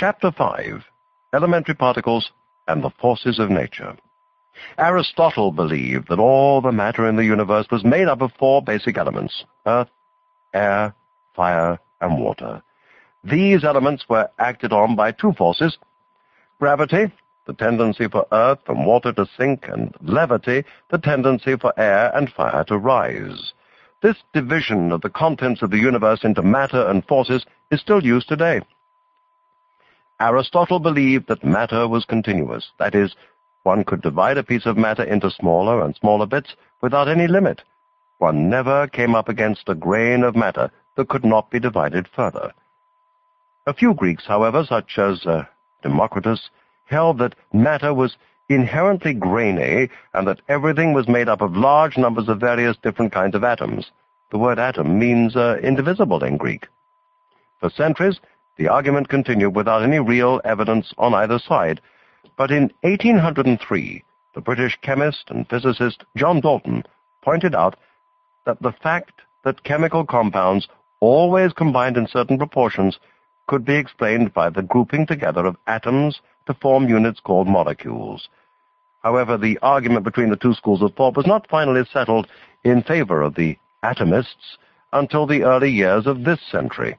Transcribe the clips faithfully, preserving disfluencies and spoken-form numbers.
Chapter five, Elementary Particles and the Forces of Nature. Aristotle believed that all the matter in the universe was made up of four basic elements: earth, air, fire, and water. These elements were acted on by two forces: gravity, the tendency for earth and water to sink, and levity, the tendency for air and fire to rise. This division of the contents of the universe into matter and forces is still used today. Aristotle believed that matter was continuous. That is, one could divide a piece of matter into smaller and smaller bits without any limit. One never came up against a grain of matter that could not be divided further. A few Greeks, however, such as uh, Democritus, held that matter was inherently grainy and that everything was made up of large numbers of various different kinds of atoms. The word atom means uh, indivisible in Greek. For centuries, the argument continued without any real evidence on either side, but in eighteen oh three, the British chemist and physicist John Dalton pointed out that the fact that chemical compounds always combined in certain proportions could be explained by the grouping together of atoms to form units called molecules. However, the argument between the two schools of thought was not finally settled in favor of the atomists until the early years of this century.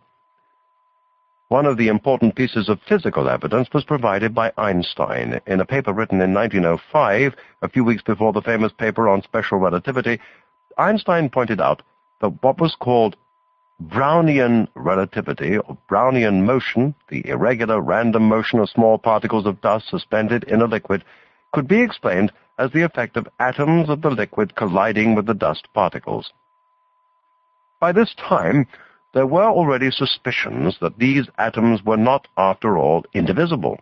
One of the important pieces of physical evidence was provided by Einstein. In a paper written in nineteen oh five, a few weeks before the famous paper on special relativity, Einstein pointed out that what was called Brownian relativity, or Brownian motion, the irregular random motion of small particles of dust suspended in a liquid, could be explained as the effect of atoms of the liquid colliding with the dust particles. By this time, there were already suspicions that these atoms were not, after all, indivisible.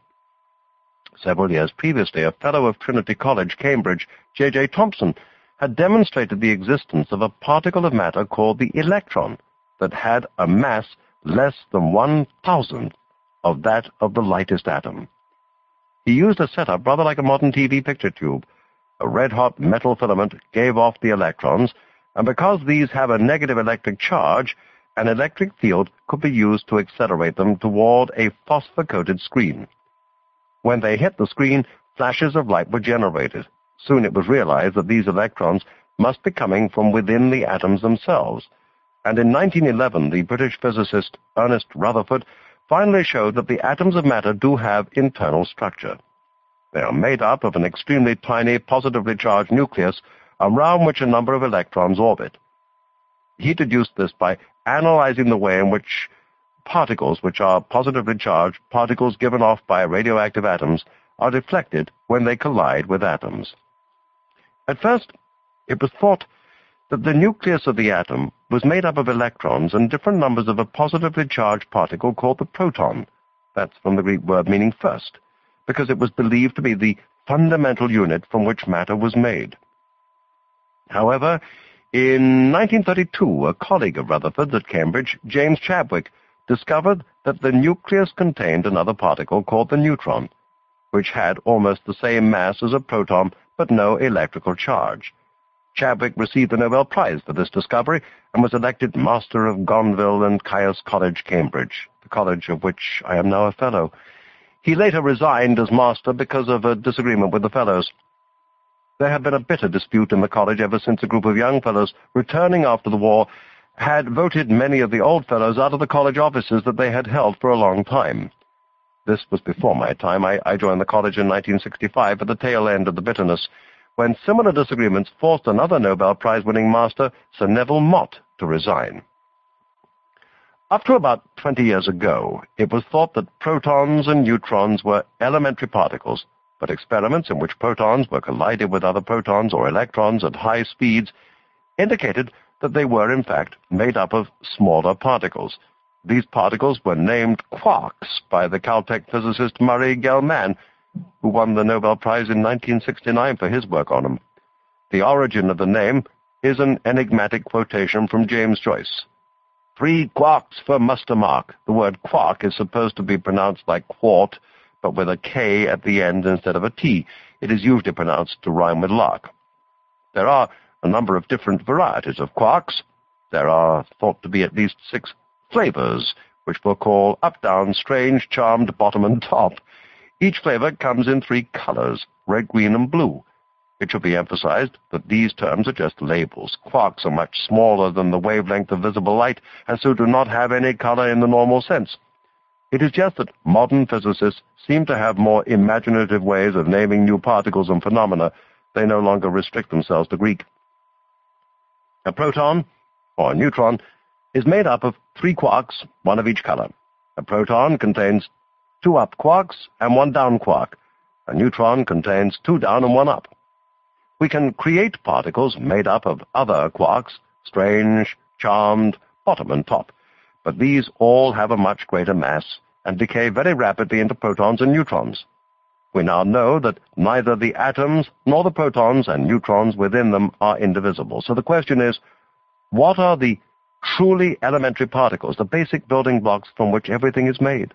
Several years previously, a fellow of Trinity College, Cambridge, J J Thomson, had demonstrated the existence of a particle of matter called the electron that had a mass less than one thousandth of that of the lightest atom. He used a setup rather like a modern T V picture tube. A red-hot metal filament gave off the electrons, and because these have a negative electric charge, an electric field could be used to accelerate them toward a phosphor-coated screen. When they hit the screen, flashes of light were generated. Soon it was realized that these electrons must be coming from within the atoms themselves, and in nineteen eleven the British physicist Ernest Rutherford finally showed that the atoms of matter do have internal structure. They are made up of an extremely tiny, positively charged nucleus around which a number of electrons orbit. He deduced this by analyzing the way in which particles, which are positively charged particles given off by radioactive atoms, are deflected when they collide with atoms. At first, it was thought that the nucleus of the atom was made up of electrons and different numbers of a positively charged particle called the proton. That's from the Greek word meaning first, because it was believed to be the fundamental unit from which matter was made. However, in nineteen thirty-two, a colleague of Rutherford's at Cambridge, James Chadwick, discovered that the nucleus contained another particle called the neutron, which had almost the same mass as a proton but no electrical charge. Chadwick received the Nobel Prize for this discovery and was elected Master of Gonville and Caius College, Cambridge, the college of which I am now a fellow. He later resigned as master because of a disagreement with the fellows. There had been a bitter dispute in the college ever since a group of young fellows returning after the war had voted many of the old fellows out of the college offices that they had held for a long time. This was before my time. I, I joined the college in nineteen sixty-five at the tail end of the bitterness, when similar disagreements forced another Nobel Prize-winning master, Sir Neville Mott, to resign. Up to about twenty years ago, it was thought that protons and neutrons were elementary particles, but experiments in which protons were collided with other protons or electrons at high speeds indicated that they were, in fact, made up of smaller particles. These particles were named quarks by the Caltech physicist Murray Gell-Mann, who won the Nobel Prize in nineteen sixty-nine for his work on them. The origin of the name is an enigmatic quotation from James Joyce. Three quarks for muster mark. The word quark is supposed to be pronounced like quart, but with a K at the end instead of a T. It is usually pronounced to rhyme with lark. There are a number of different varieties of quarks. There are thought to be at least six flavors, which we'll call up, down, strange, charmed, bottom, and top. Each flavor comes in three colors, red, green, and blue. It should be emphasized that these terms are just labels. Quarks are much smaller than the wavelength of visible light, and so do not have any color in the normal sense. It is just that modern physicists seem to have more imaginative ways of naming new particles and phenomena. They no longer restrict themselves to Greek. A proton, or a neutron, is made up of three quarks, one of each color. A proton contains two up quarks and one down quark. A neutron contains two down and one up. We can create particles made up of other quarks, strange, charmed, bottom, and top, but these all have a much greater mass and decay very rapidly into protons and neutrons. We now know that neither the atoms nor the protons and neutrons within them are indivisible. So the question is, what are the truly elementary particles, the basic building blocks from which everything is made?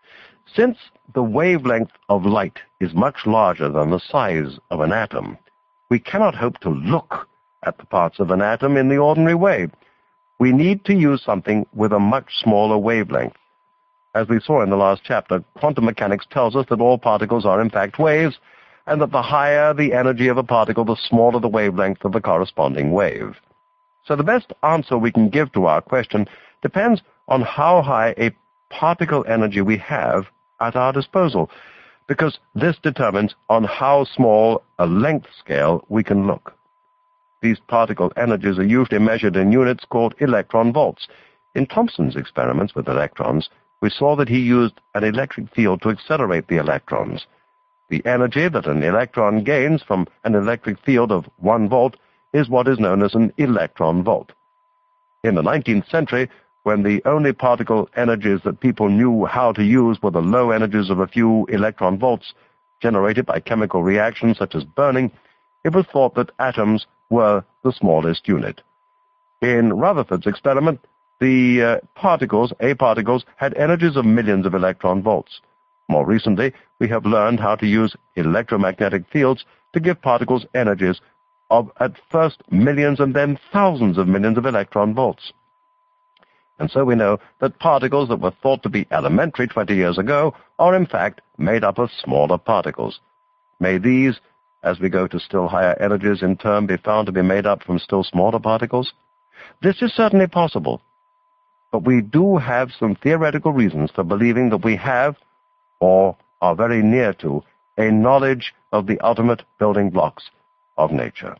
Since the wavelength of light is much larger than the size of an atom, we cannot hope to look at the parts of an atom in the ordinary way. We need to use something with a much smaller wavelength. As we saw in the last chapter, quantum mechanics tells us that all particles are in fact waves, and that the higher the energy of a particle, the smaller the wavelength of the corresponding wave. So the best answer we can give to our question depends on how high a particle energy we have at our disposal, because this determines on how small a length scale we can look. These particle energies are usually measured in units called electron volts. In Thomson's experiments with electrons, we saw that he used an electric field to accelerate the electrons. The energy that an electron gains from an electric field of one volt is what is known as an electron volt. In the nineteenth century, when the only particle energies that people knew how to use were the low energies of a few electron volts generated by chemical reactions such as burning, it was thought that atoms were the smallest unit. In Rutherford's experiment, the uh, particles, A particles, had energies of millions of electron volts. More recently, we have learned how to use electromagnetic fields to give particles energies of at first millions and then thousands of millions of electron volts. And so we know that particles that were thought to be elementary twenty years ago are in fact made up of smaller particles. May these, as we go to still higher energies, in turn be found to be made up from still smaller particles? This is certainly possible, but we do have some theoretical reasons for believing that we have, or are very near to, a knowledge of the ultimate building blocks of nature.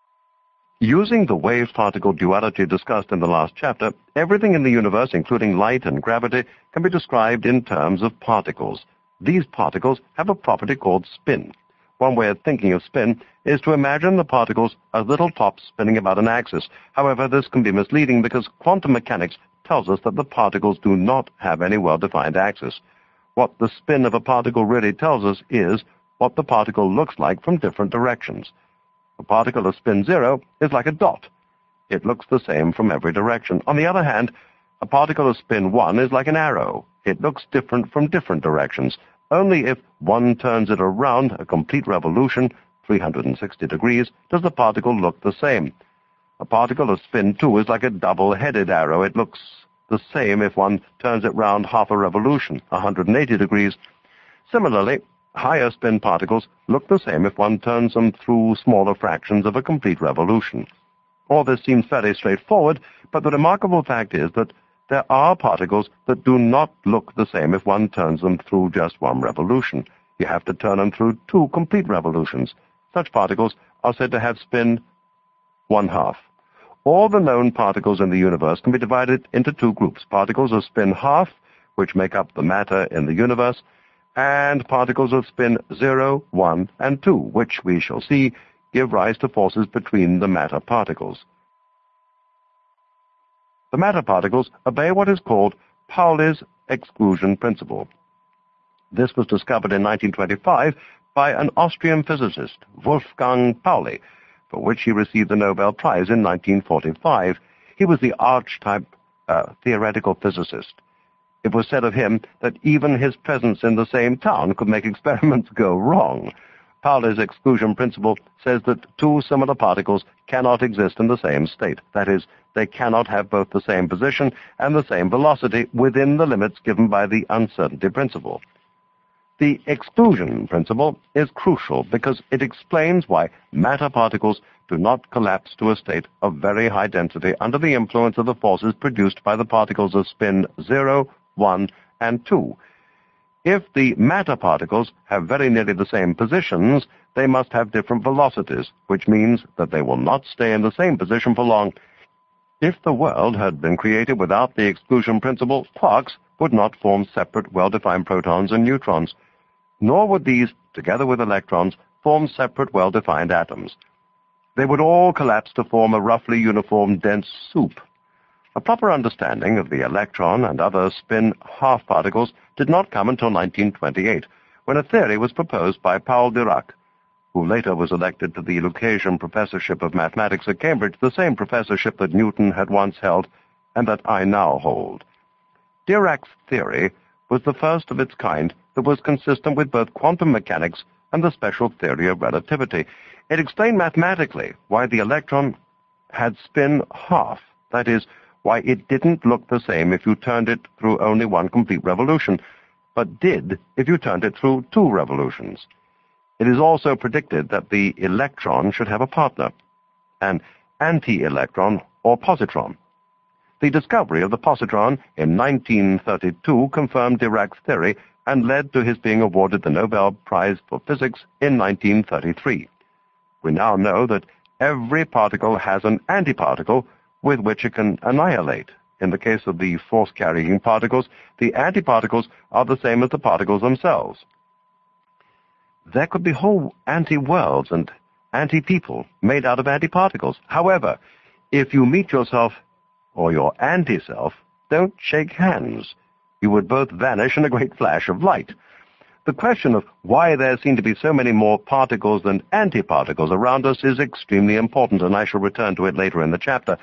Using the wave-particle duality discussed in the last chapter, everything in the universe, including light and gravity, can be described in terms of particles. These particles have a property called spin. One way of thinking of spin is to imagine the particles as little tops spinning about an axis. However, this can be misleading because quantum mechanics tells us that the particles do not have any well-defined axis. What the spin of a particle really tells us is what the particle looks like from different directions. A particle of spin zero is like a dot. It looks the same from every direction. On the other hand, a particle of spin one is like an arrow. It looks different from different directions. Only if one turns it around a complete revolution, three hundred sixty degrees, does the particle look the same. A particle of spin two is like a double-headed arrow. It looks the same if one turns it round half a revolution, one hundred eighty degrees. Similarly, higher spin particles look the same if one turns them through smaller fractions of a complete revolution. All this seems fairly straightforward, but the remarkable fact is that there are particles that do not look the same if one turns them through just one revolution. You have to turn them through two complete revolutions. Such particles are said to have spin one half. All the known particles in the universe can be divided into two groups: particles of spin half, which make up the matter in the universe, and particles of spin zero, one, and two, which, we shall see, give rise to forces between the matter particles. The matter particles obey what is called Pauli's exclusion principle. This was discovered in nineteen twenty-five by an Austrian physicist, Wolfgang Pauli, for which he received the Nobel Prize in nineteen forty-five. He was the archetype uh, theoretical physicist. It was said of him that even his presence in the same town could make experiments go wrong. Pauli's exclusion principle says that two similar particles cannot exist in the same state. That is, they cannot have both the same position and the same velocity within the limits given by the uncertainty principle. The exclusion principle is crucial because it explains why matter particles do not collapse to a state of very high density under the influence of the forces produced by the particles of spin zero, one, and two. If the matter particles have very nearly the same positions, they must have different velocities, which means that they will not stay in the same position for long. If the world had been created without the exclusion principle, quarks would not form separate, well-defined protons and neutrons, nor would these, together with electrons, form separate, well-defined atoms. They would all collapse to form a roughly uniform, dense soup. A proper understanding of the electron and other spin half particles did not come until nineteen twenty-eight, when a theory was proposed by Paul Dirac, who later was elected to the Lucasian Professorship of Mathematics at Cambridge, the same professorship that Newton had once held and that I now hold. Dirac's theory was the first of its kind that was consistent with both quantum mechanics and the special theory of relativity. It explained mathematically why the electron had spin half, that is, why it didn't look the same if you turned it through only one complete revolution, but did if you turned it through two revolutions. It is also predicted that the electron should have a partner, an anti-electron or positron. The discovery of the positron in nineteen thirty-two confirmed Dirac's theory and led to his being awarded the Nobel Prize for Physics in nineteen thirty-three. We now know that every particle has an antiparticle with which it can annihilate. In the case of the force-carrying particles, the antiparticles are the same as the particles themselves. There could be whole anti-worlds and anti-people made out of antiparticles. However, if you meet yourself or your anti-self, don't shake hands. You would both vanish in a great flash of light. The question of why there seem to be so many more particles than antiparticles around us is extremely important, and I shall return to it later in the chapter.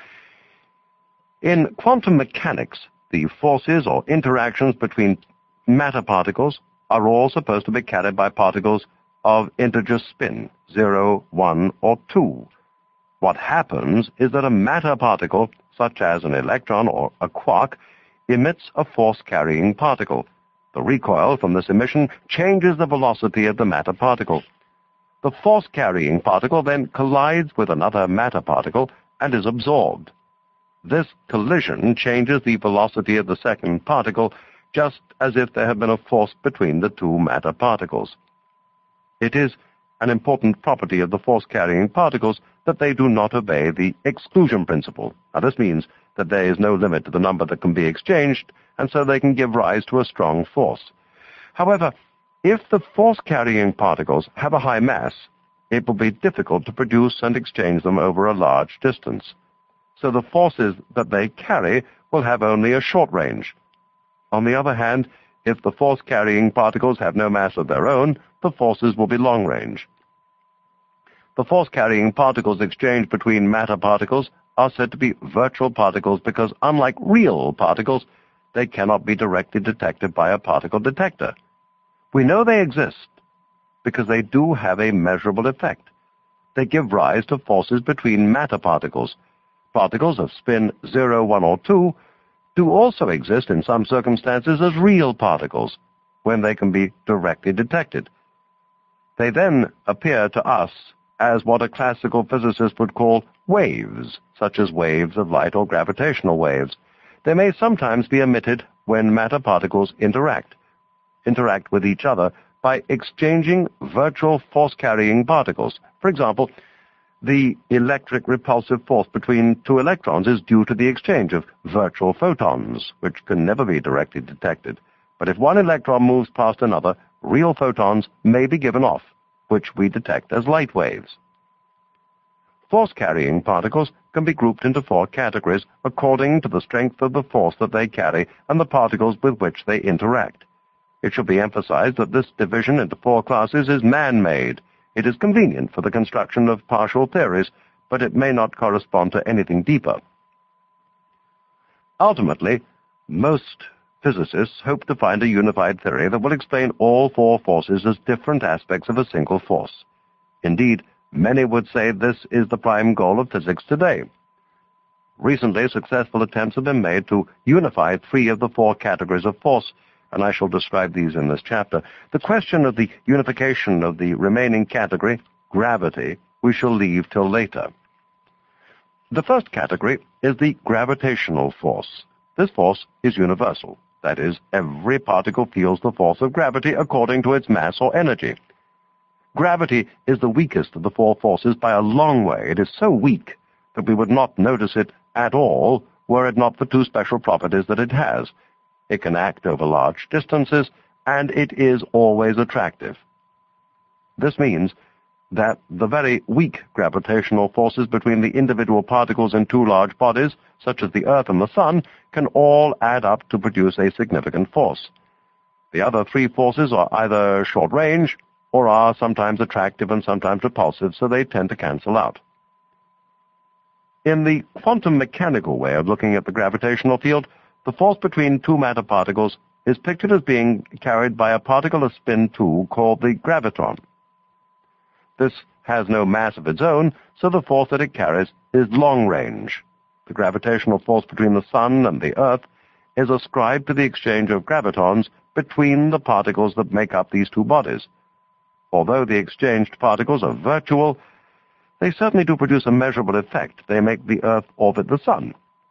In quantum mechanics, the forces or interactions between matter particles are all supposed to be carried by particles of integer spin, zero, one, or two. What happens is that a matter particle, such as an electron or a quark, emits a force-carrying particle. The recoil from this emission changes the velocity of the matter particle. The force-carrying particle then collides with another matter particle and is absorbed. This collision changes the velocity of the second particle, just as if there had been a force between the two matter particles. It is an important property of the force-carrying particles that they do not obey the exclusion principle. Now, this means that there is no limit to the number that can be exchanged, and so they can give rise to a strong force. However, if the force-carrying particles have a high mass, it will be difficult to produce and exchange them over a large distance. So the forces that they carry will have only a short range. On the other hand, if the force-carrying particles have no mass of their own, the forces will be long-range. The force-carrying particles exchanged between matter particles are said to be virtual particles because, unlike real particles, they cannot be directly detected by a particle detector. We know they exist because they do have a measurable effect. They give rise to forces between matter particles. Particles of spin zero, one, or two do also exist in some circumstances as real particles when they can be directly detected. They then appear to us as what a classical physicist would call waves, such as waves of light or gravitational waves. They may sometimes be emitted when matter particles interact, interact with each other by exchanging virtual force-carrying particles. For example, the electric repulsive force between two electrons is due to the exchange of virtual photons, which can never be directly detected. But if one electron moves past another, real photons may be given off, which we detect as light waves. Force-carrying particles can be grouped into four categories according to the strength of the force that they carry and the particles with which they interact. It should be emphasized that this division into four classes is man-made. It is convenient for the construction of partial theories, but it may not correspond to anything deeper. Ultimately, most physicists hope to find a unified theory that will explain all four forces as different aspects of a single force. Indeed, many would say this is the prime goal of physics today. Recently, successful attempts have been made to unify three of the four categories of force, and I shall describe these in this chapter. The question of the unification of the remaining category, gravity, we shall leave till later. The first category is the gravitational force. This force is universal. That is, every particle feels the force of gravity according to its mass or energy. Gravity is the weakest of the four forces by a long way. It is so weak that we would not notice it at all were it not for two special properties that it has. It can act over large distances, and it is always attractive. This means that the very weak gravitational forces between the individual particles in two large bodies, such as the Earth and the Sun, can all add up to produce a significant force. The other three forces are either short-range or are sometimes attractive and sometimes repulsive, so they tend to cancel out. In the quantum mechanical way of looking at the gravitational field, the force between two matter particles is pictured as being carried by a particle of spin two called the graviton. This has no mass of its own, so the force that it carries is long-range. The gravitational force between the Sun and the Earth is ascribed to the exchange of gravitons between the particles that make up these two bodies. Although the exchanged particles are virtual, they certainly do produce a measurable effect. They make the Earth orbit the Sun.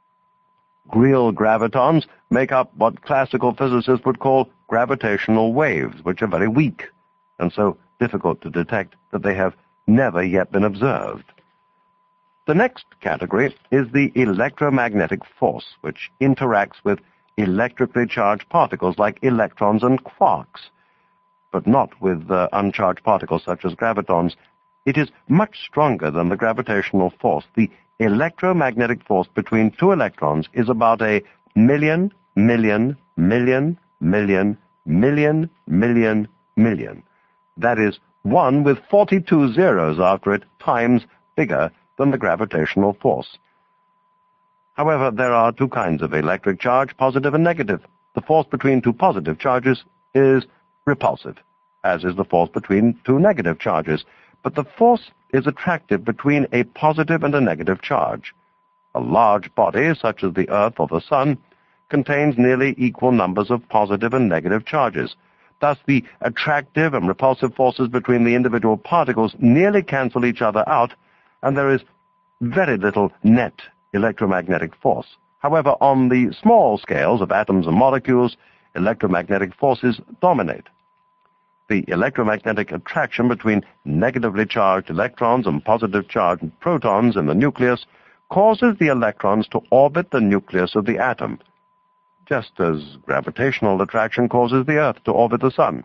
Real gravitons make up what classical physicists would call gravitational waves, which are very weak, and so difficult to detect that they have never yet been observed. The next category is the electromagnetic force, which interacts with electrically charged particles like electrons and quarks, but not with uh, uncharged particles such as gravitons. It is much stronger than the gravitational force. The electromagnetic force between two electrons is about a million, million, million, million, million, million, million. That is one with forty-two zeros after it times bigger than the gravitational force. However, there are two kinds of electric charge, positive and negative. The force between two positive charges is repulsive, as is the force between two negative charges. But the force is attractive between a positive and a negative charge. A large body, such as the Earth or the Sun, contains nearly equal numbers of positive and negative charges. Thus, the attractive and repulsive forces between the individual particles nearly cancel each other out, and there is very little net electromagnetic force. However, on the small scales of atoms and molecules, electromagnetic forces dominate. The electromagnetic attraction between negatively charged electrons and positive charged protons in the nucleus causes the electrons to orbit the nucleus of the atom, just as gravitational attraction causes the Earth to orbit the Sun.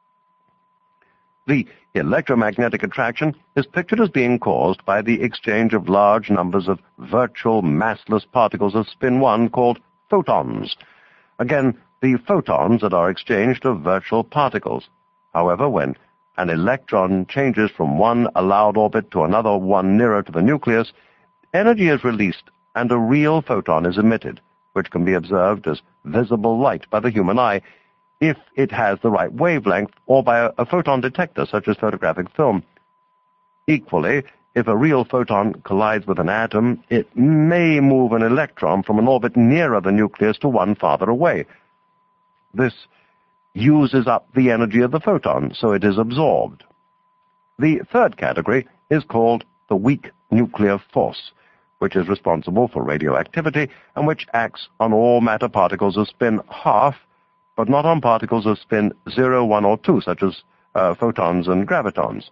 The electromagnetic attraction is pictured as being caused by the exchange of large numbers of virtual massless particles of spin one called photons. Again, the photons that are exchanged are virtual particles. However, when an electron changes from one allowed orbit to another one nearer to the nucleus, energy is released and a real photon is emitted, which can be observed as visible light by the human eye if it has the right wavelength, or by a, a photon detector such as photographic film. Equally, if a real photon collides with an atom, it may move an electron from an orbit nearer the nucleus to one farther away. This uses up the energy of the photon, so it is absorbed. The third category is called the weak nuclear force, which is responsible for radioactivity and which acts on all matter particles of spin half, but not on particles of spin zero, one, or two, such as uh, photons and gravitons.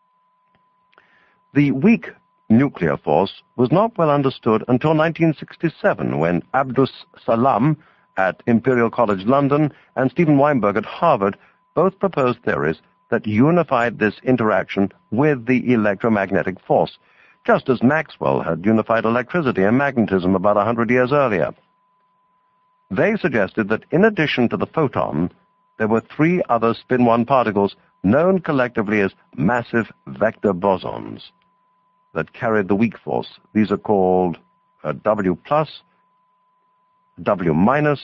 The weak nuclear force was not well understood until nineteen sixty-seven, when Abdus Salam at Imperial College London and Steven Weinberg at Harvard both proposed theories that unified this interaction with the electromagnetic force, just as Maxwell had unified electricity and magnetism about a hundred years earlier. They suggested that in addition to the photon, there were three other spin one particles known collectively as massive vector bosons that carried the weak force. These are called uh, W plus, W minus,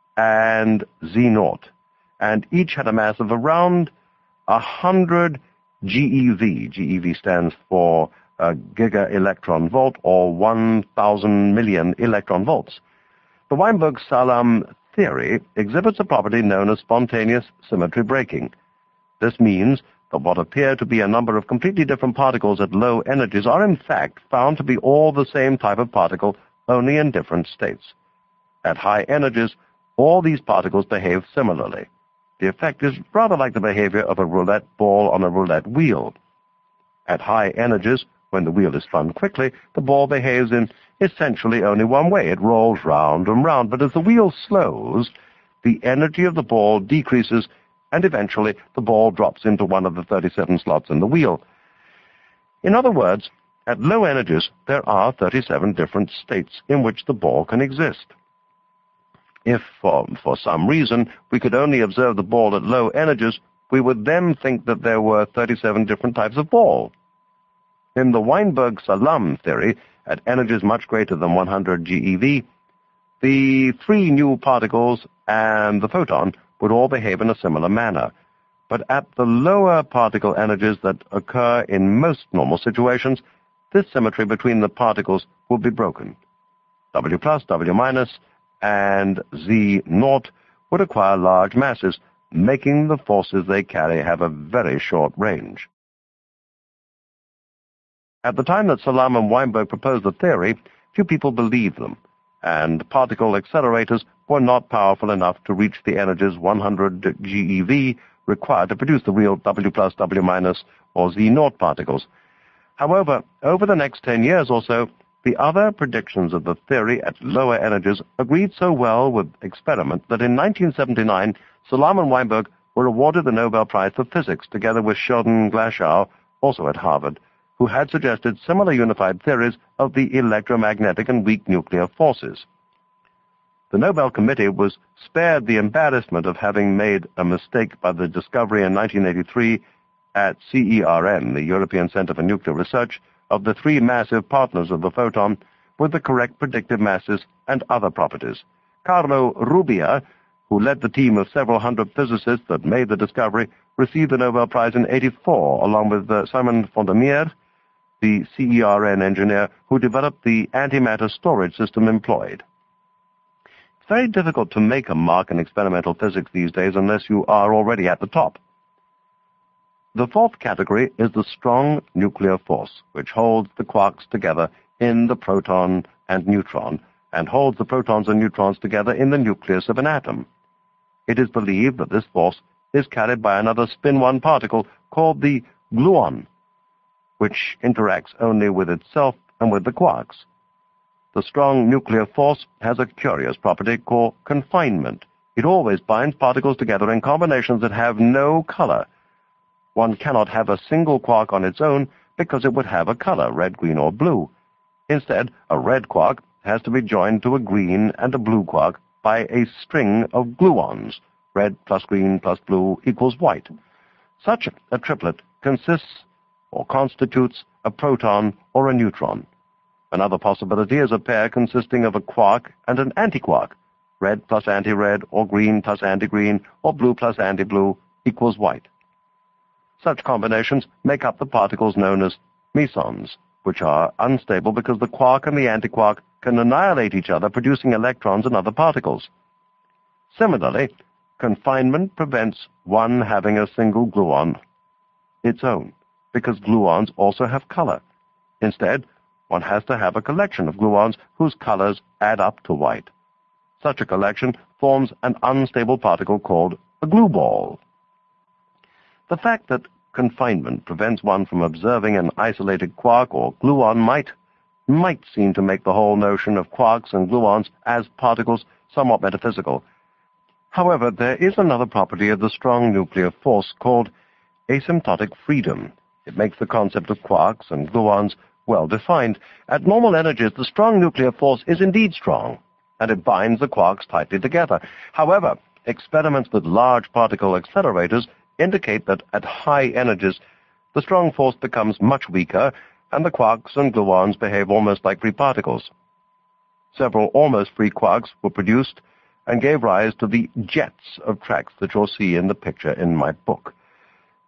and Z naught, and each had a mass of around a hundred G E V. G E V stands for a giga-electron volt, or one thousand million electron volts. The Weinberg-Salam theory exhibits a property known as spontaneous symmetry breaking. This means that what appear to be a number of completely different particles at low energies are in fact found to be all the same type of particle, only in different states. At high energies, all these particles behave similarly. The effect is rather like the behavior of a roulette ball on a roulette wheel. At high energies, when the wheel is spun quickly, the ball behaves in essentially only one way. It rolls round and round, but as the wheel slows, the energy of the ball decreases, and eventually the ball drops into one of the thirty-seven slots in the wheel. In other words, at low energies, there are thirty-seven different states in which the ball can exist. If, for, for some reason, we could only observe the ball at low energies, we would then think that there were thirty-seven different types of ball. In the Weinberg-Salam theory, at energies much greater than one hundred G E V, the three new particles and the photon would all behave in a similar manner. But at the lower particle energies that occur in most normal situations, this symmetry between the particles will be broken. W plus, W minus, and Z naught would acquire large masses, making the forces they carry have a very short range. At the time that Salam and Weinberg proposed the theory, few people believed them, and particle accelerators were not powerful enough to reach the energies one hundred G E V required to produce the real W plus, W minus, or Z naught particles. However, over the next ten years or so, the other predictions of the theory at lower energies agreed so well with experiment that in nineteen seventy-nine, Salam and Weinberg were awarded the Nobel Prize for Physics, together with Sheldon Glashow, also at Harvard, who had suggested similar unified theories of the electromagnetic and weak nuclear forces. The Nobel Committee was spared the embarrassment of having made a mistake by the discovery in nineteen eighty-three at CERN, the European Center for Nuclear Research, of the three massive partners of the photon with the correct predictive masses and other properties. Carlo Rubbia, who led the team of several hundred physicists that made the discovery, received the Nobel Prize in eighty-four, along with uh, Simon Fondermeer, the CERN engineer who developed the antimatter storage system employed. It's very difficult to make a mark in experimental physics these days unless you are already at the top. The fourth category is the strong nuclear force, which holds the quarks together in the proton and neutron, and holds the protons and neutrons together in the nucleus of an atom. It is believed that this force is carried by another spin one particle called the gluon, which interacts only with itself and with the quarks. The strong nuclear force has a curious property called confinement. It always binds particles together in combinations that have no color. One cannot have a single quark on its own because it would have a color, red, green, or blue. Instead, a red quark has to be joined to a green and a blue quark by a string of gluons. Red plus green plus blue equals white. Such a triplet consists or constitutes a proton or a neutron. Another possibility is a pair consisting of a quark and an antiquark. Red plus anti-red, or green plus anti-green, or blue plus anti-blue equals white. Such combinations make up the particles known as mesons, which are unstable because the quark and the antiquark can annihilate each other, producing electrons and other particles. Similarly, confinement prevents one having a single gluon its own, because gluons also have color. Instead, one has to have a collection of gluons whose colors add up to white. Such a collection forms an unstable particle called a glue ball. The fact that confinement prevents one from observing an isolated quark or gluon might, might seem to make the whole notion of quarks and gluons as particles somewhat metaphysical. However, there is another property of the strong nuclear force called asymptotic freedom. It makes the concept of quarks and gluons well defined. At normal energies, the strong nuclear force is indeed strong, and it binds the quarks tightly together. However, experiments with large particle accelerators indicate that at high energies, the strong force becomes much weaker, and the quarks and gluons behave almost like free particles. Several almost free quarks were produced and gave rise to the jets of tracks that you'll see in the picture in my book.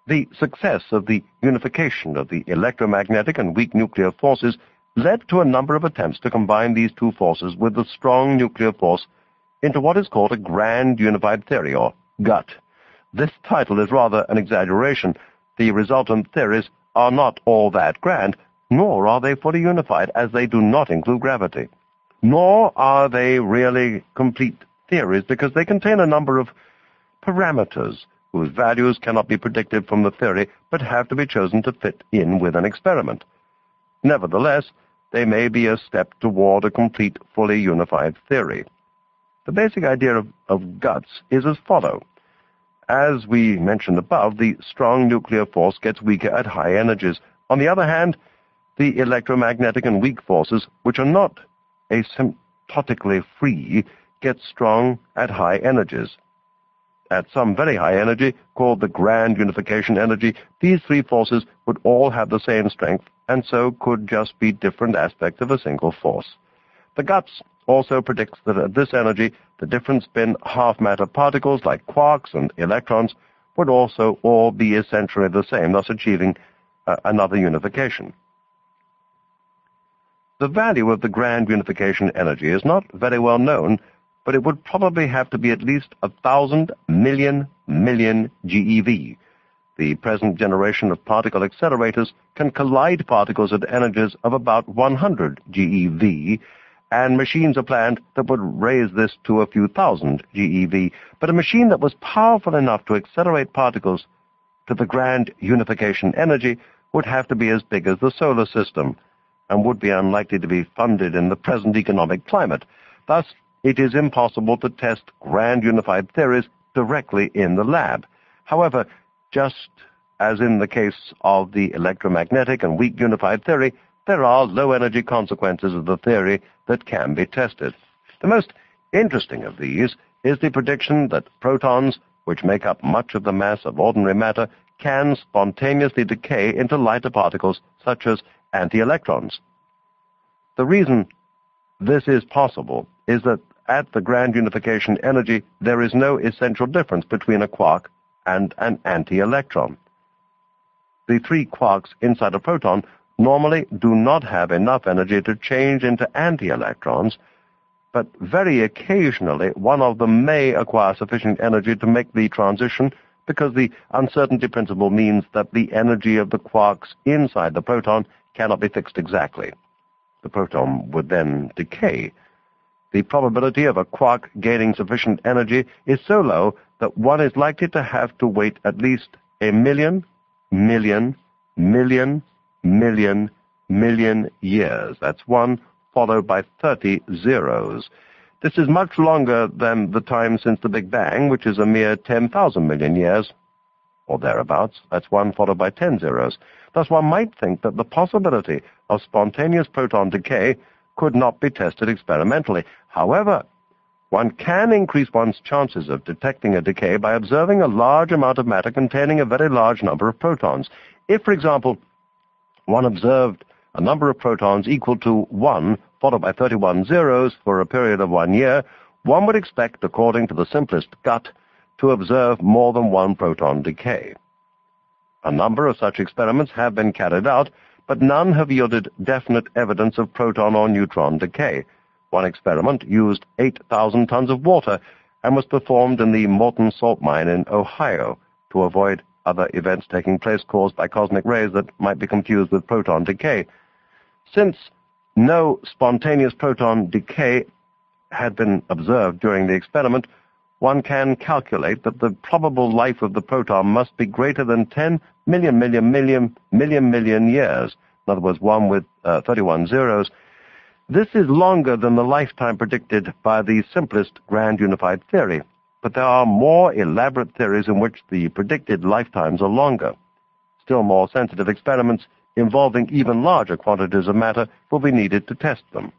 The success of the unification of the electromagnetic and weak nuclear forces led to a number of attempts to combine these two forces with the strong nuclear force into what is called a grand unified theory, or G U T. This title is rather an exaggeration. The resultant theories are not all that grand, nor are they fully unified, as they do not include gravity. Nor are they really complete theories, because they contain a number of parameters whose values cannot be predicted from the theory, but have to be chosen to fit in with an experiment. Nevertheless, they may be a step toward a complete, fully unified theory. The basic idea of, of G U Ts is as follows. As we mentioned above, the strong nuclear force gets weaker at high energies. On the other hand, the electromagnetic and weak forces, which are not asymptotically free, get strong at high energies. At some very high energy, called the grand unification energy, these three forces would all have the same strength, and so could just be different aspects of a single force. The G U Ts also predicts that at this energy, the different spin half-matter particles like quarks and electrons would also all be essentially the same, thus achieving uh, another unification. The value of the grand unification energy is not very well known, but it would probably have to be at least a thousand million million G E V. The present generation of particle accelerators can collide particles at energies of about one hundred G E V, and machines are planned that would raise this to a few thousand G E V. But a machine that was powerful enough to accelerate particles to the grand unification energy would have to be as big as the solar system, and would be unlikely to be funded in the present economic climate. Thus, it is impossible to test grand unified theories directly in the lab. However, just as in the case of the electromagnetic and weak unified theory, there are low-energy consequences of the theory that can be tested. The most interesting of these is the prediction that protons, which make up much of the mass of ordinary matter, can spontaneously decay into lighter particles such as anti-electrons. The reason this is possible is that at the grand unification energy, there is no essential difference between a quark and an anti-electron. The three quarks inside a proton normally do not have enough energy to change into anti-electrons, but very occasionally one of them may acquire sufficient energy to make the transition, because the uncertainty principle means that the energy of the quarks inside the proton cannot be fixed exactly. The proton would then decay. The probability of a quark gaining sufficient energy is so low that one is likely to have to wait at least a million, million, million, million, million years. That's one followed by thirty zeros. This is much longer than the time since the Big Bang, which is a mere ten thousand million years, or thereabouts. That's one followed by ten zeros. Thus one might think that the possibility of spontaneous proton decay could not be tested experimentally. However, one can increase one's chances of detecting a decay by observing a large amount of matter containing a very large number of protons. If, for example, one observed a number of protons equal to one, followed by thirty-one zeros for a period of one year, one would expect, according to the simplest G U T, to observe more than one proton decay. A number of such experiments have been carried out, but none have yielded definite evidence of proton or neutron decay. One experiment used eight thousand tons of water and was performed in the molten salt mine in Ohio to avoid other events taking place caused by cosmic rays that might be confused with proton decay. Since no spontaneous proton decay had been observed during the experiment, one can calculate that the probable life of the proton must be greater than ten million million million million million years. In other words, one with uh, thirty-one zeros. This is longer than the lifetime predicted by the simplest grand unified theory, but there are more elaborate theories in which the predicted lifetimes are longer. Still more sensitive experiments involving even larger quantities of matter will be needed to test them.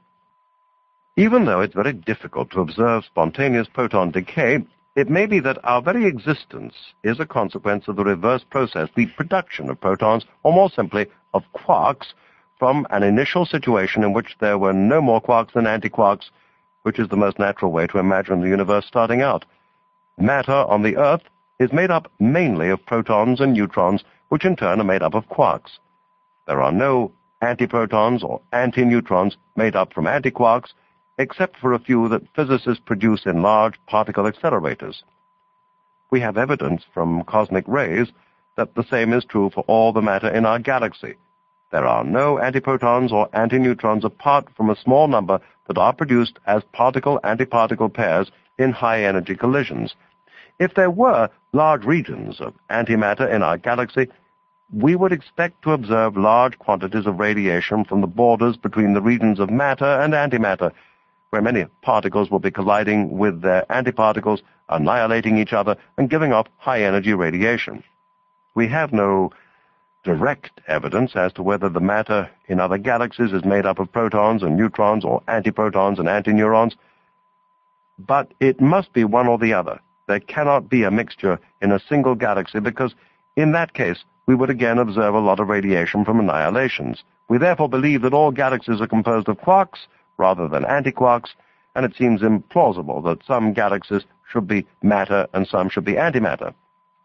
Even though it's very difficult to observe spontaneous proton decay, it may be that our very existence is a consequence of the reverse process, the production of protons, or more simply, of quarks, from an initial situation in which there were no more quarks than antiquarks, which is the most natural way to imagine the universe starting out. Matter on the Earth is made up mainly of protons and neutrons, which in turn are made up of quarks. There are no antiprotons or antineutrons made up from antiquarks, except for a few that physicists produce in large particle accelerators. We have evidence from cosmic rays that the same is true for all the matter in our galaxy. There are no antiprotons or antineutrons apart from a small number that are produced as particle-antiparticle pairs in high-energy collisions. If there were large regions of antimatter in our galaxy, we would expect to observe large quantities of radiation from the borders between the regions of matter and antimatter, where many particles will be colliding with their antiparticles, annihilating each other, and giving off high-energy radiation. We have no direct evidence as to whether the matter in other galaxies is made up of protons and neutrons or antiprotons and antineurons, but it must be one or the other. There cannot be a mixture in a single galaxy because, in that case, we would again observe a lot of radiation from annihilations. We therefore believe that all galaxies are composed of quarks rather than antiquarks, and it seems implausible that some galaxies should be matter and some should be antimatter.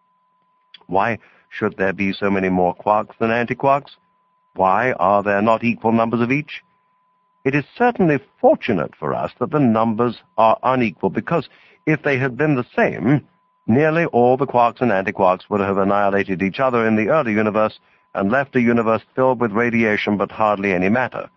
Why should there be so many more quarks than antiquarks? Why are there not equal numbers of each? It is certainly fortunate for us that the numbers are unequal, because if they had been the same, nearly all the quarks and antiquarks would have annihilated each other in the early universe and left a universe filled with radiation but hardly any matter.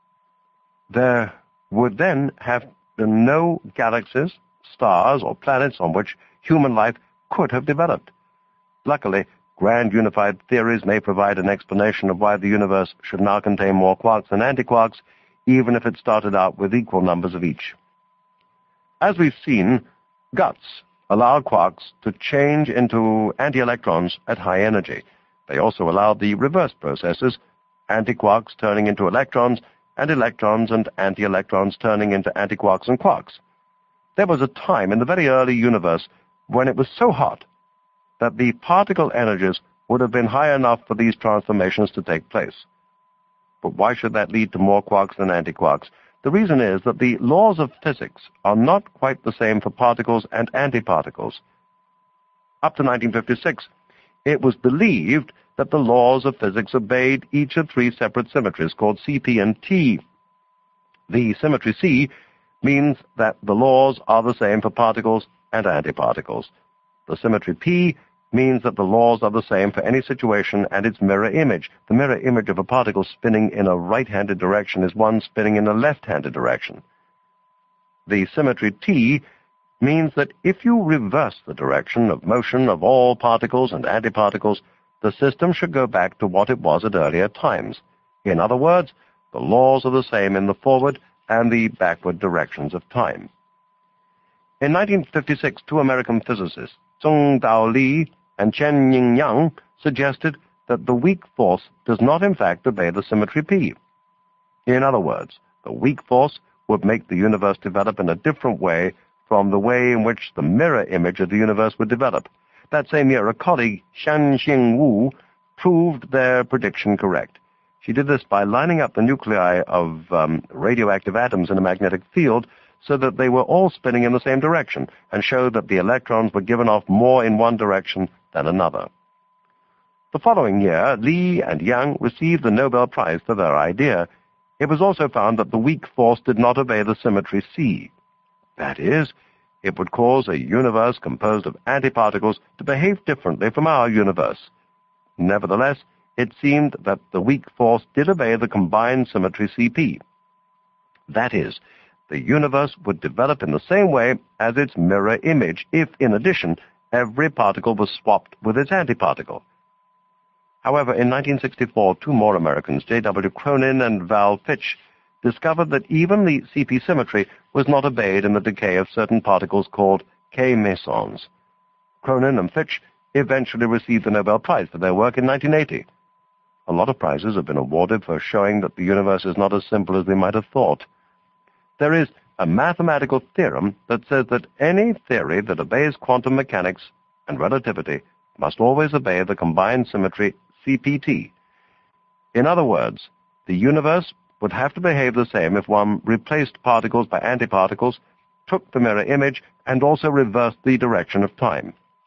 There would then have been no galaxies, stars, or planets on which human life could have developed. Luckily, grand unified theories may provide an explanation of why the universe should now contain more quarks than antiquarks, even if it started out with equal numbers of each. As we've seen, guts allow quarks to change into anti-electrons at high energy. They also allow the reverse processes, antiquarks turning into electrons, and electrons and anti-electrons turning into antiquarks and quarks. There was a time in the very early universe when it was so hot that the particle energies would have been high enough for these transformations to take place. But why should that lead to more quarks than antiquarks? The reason is that the laws of physics are not quite the same for particles and antiparticles. Up to nineteen fifty-six, it was believed that the laws of physics obeyed each of three separate symmetries called C P and T. The symmetry C means that the laws are the same for particles and antiparticles. The symmetry P means that the laws are the same for any situation and its mirror image. The mirror image of a particle spinning in a right-handed direction is one spinning in a left-handed direction. The symmetry T means that if you reverse the direction of motion of all particles and antiparticles, the system should go back to what it was at earlier times. In other words, the laws are the same in the forward and the backward directions of time. In nineteen fifty-six, two American physicists, Zhong-Dao Li and Chen Yin-Yang, suggested that the weak force does not in fact obey the symmetry P. In other words, the weak force would make the universe develop in a different way from the way in which the mirror image of the universe would develop. That same year, a colleague, Shan-Xing Wu, proved their prediction correct. She did this by lining up the nuclei of um, radioactive atoms in a magnetic field so that they were all spinning in the same direction, and showed that the electrons were given off more in one direction than another. The following year, Li and Yang received the Nobel Prize for their idea. It was also found that the weak force did not obey the symmetry C. That is, it would cause a universe composed of antiparticles to behave differently from our universe. Nevertheless, it seemed that the weak force did obey the combined symmetry C P. That is, the universe would develop in the same way as its mirror image if, in addition, every particle was swapped with its antiparticle. However, in nineteen sixty-four, two more Americans, J W Cronin and Val Fitch, discovered that even the C P symmetry was not obeyed in the decay of certain particles called K-mesons. Cronin and Fitch eventually received the Nobel Prize for their work in nineteen eighty. A lot of prizes have been awarded for showing that the universe is not as simple as we might have thought. There is a mathematical theorem that says that any theory that obeys quantum mechanics and relativity must always obey the combined symmetry C P T. In other words, the universe would have to behave the same if one replaced particles by antiparticles, took the mirror image, and also reversed the direction of time.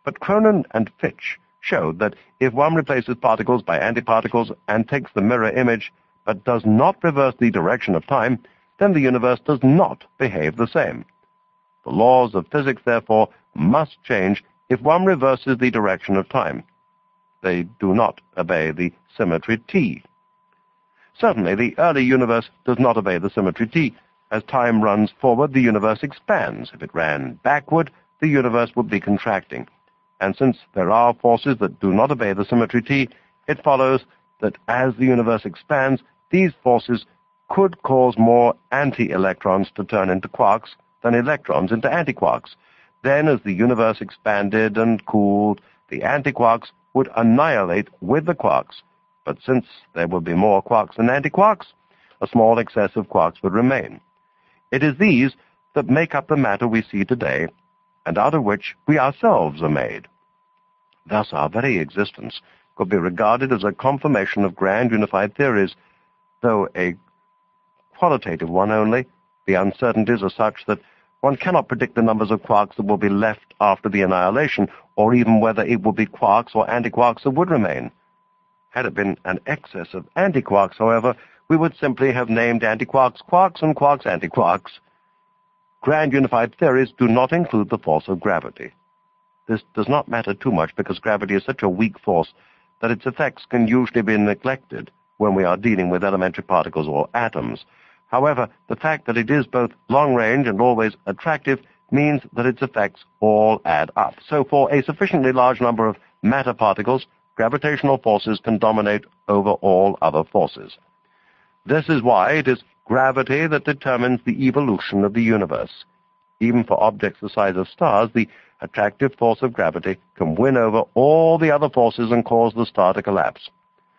But Cronin and Fitch showed that if one replaces particles by antiparticles and takes the mirror image, but does not reverse the direction of time, then the universe does not behave the same. The laws of physics, therefore, must change if one reverses the direction of time. They do not obey the symmetry T. Certainly, the early universe does not obey the symmetry T. As time runs forward, the universe expands. If it ran backward, the universe would be contracting. And since there are forces that do not obey the symmetry T, it follows that as the universe expands, these forces could cause more anti-electrons to turn into quarks than electrons into antiquarks. Then, as the universe expanded and cooled, the antiquarks would annihilate with the quarks. But since there would be more quarks than antiquarks, a small excess of quarks would remain. It is these that make up the matter we see today, and out of which we ourselves are made. Thus, our very existence could be regarded as a confirmation of grand unified theories, though a qualitative one only. The uncertainties are such that one cannot predict the numbers of quarks that will be left after the annihilation, or even whether it will be quarks or antiquarks that would remain. Had it been an excess of antiquarks, however, we would simply have named antiquarks quarks and quarks antiquarks. Grand unified theories do not include the force of gravity. This does not matter too much because gravity is such a weak force that its effects can usually be neglected when we are dealing with elementary particles or atoms. However, the fact that it is both long-range and always attractive means that its effects all add up. So for a sufficiently large number of matter particles, gravitational forces can dominate over all other forces. This is why it is gravity that determines the evolution of the universe. Even for objects the size of stars, the attractive force of gravity can win over all the other forces and cause the star to collapse.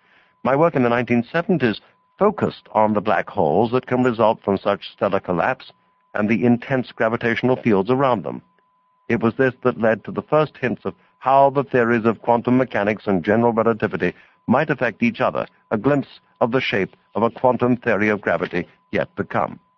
My work in the nineteen seventies focused on the black holes that can result from such stellar collapse and the intense gravitational fields around them. It was this that led to the first hints of how the theories of quantum mechanics and general relativity might affect each other, a glimpse of the shape of a quantum theory of gravity yet to come.